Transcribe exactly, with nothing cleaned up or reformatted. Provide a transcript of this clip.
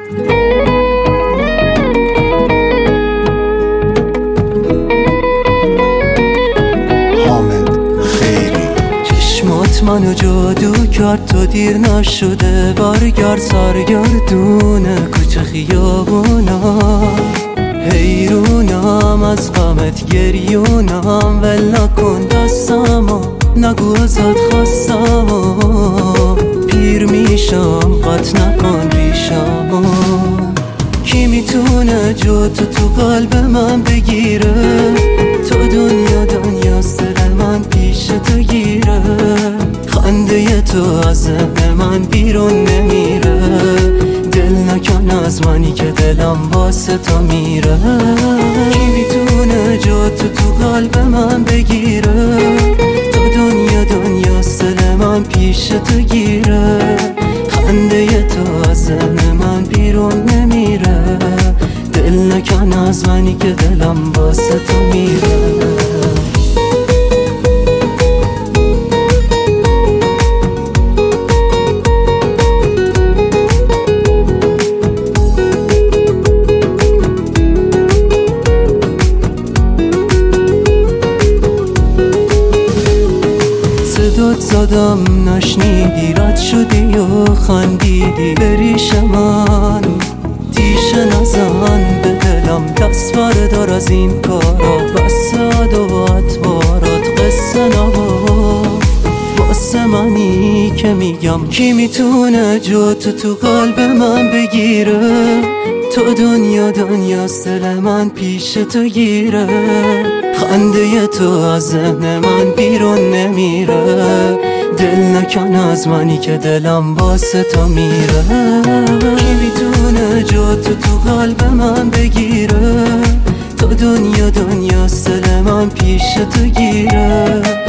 منو جادو کرد تو دیر نشده برگرد سرگردونه کوچه خیابونا حیرونم از غمت گریونم ول نکن دستمو نگو ازت خواستمو پیر میشم قط نکن ریشمو کی میتونه جا تو تو قلب من بگیره تو دنیا دنیا سر من پیش تو گیره خنده تو از ذهن من بیرون نمیره دل نکن از منی که دلم واسه تو میره کی میتونه جا تو تو قلب من بگیره تو دنیا دنیا سر من پیش تو گیره خنده تو از ذهن من بیرون نمیره دل نکن از منی که دلم واسه تو میره صدات زدم نشنیدی رد شدی و خندیدی بریش من تیشه نزن به دلم دست بردار از این کارا بس عدو و اتوارات قصه نباف واسه منی که میگم کی میتونه جا تو تو قلب من بگیره تو دنیا دنیا سر من پیش تو گیره خنده تو از ذهن من بیرون نمیره دل نکن از منی که دلم واسه تو میره کی میتونه جا تو تو قلب من بگیره تو دنیا دنیا سر من پیش تو گیره